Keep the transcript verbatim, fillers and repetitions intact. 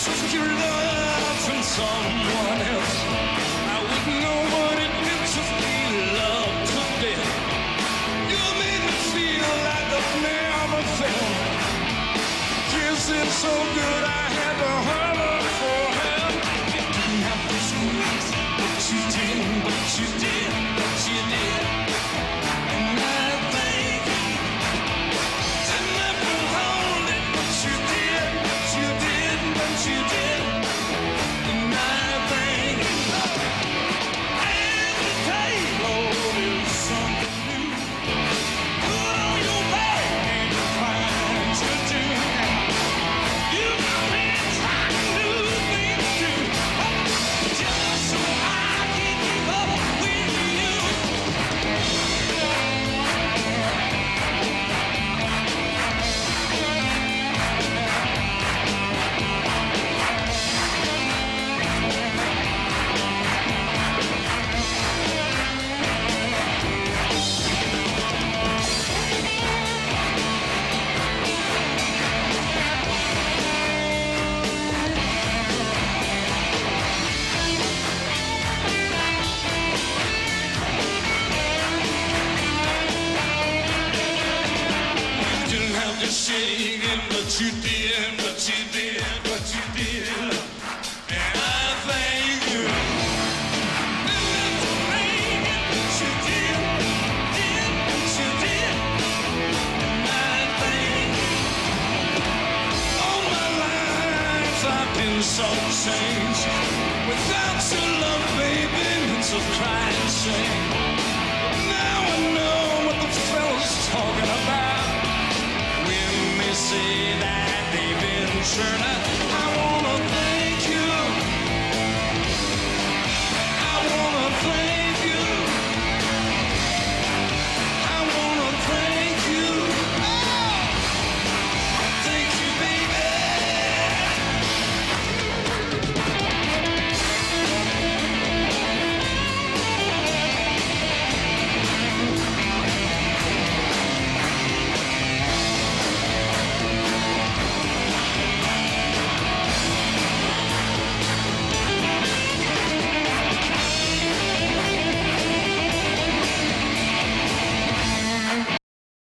took your love from someone else. I wouldn't know what it meant to feel loved to death. You made me feel like I've never felt. Kissing so good I had to holler for help. You didn't have to squeeze, but you did, but you did, but you did. And I think I never hold it, but you did, but you did, but you did. And I think and the table is something new. Put on your back and find you do. You got me trying new things too, just so I can keep up with you. You didn't have to shake it, but you did, but you did, but you did. And I thank you. Didn't have to make it, but you did, did, but you did. And I thank you. All my life I've been so changed. Without your love, baby, it's a crying shame. Now I know what the fellow's talking about when they say that they've been churning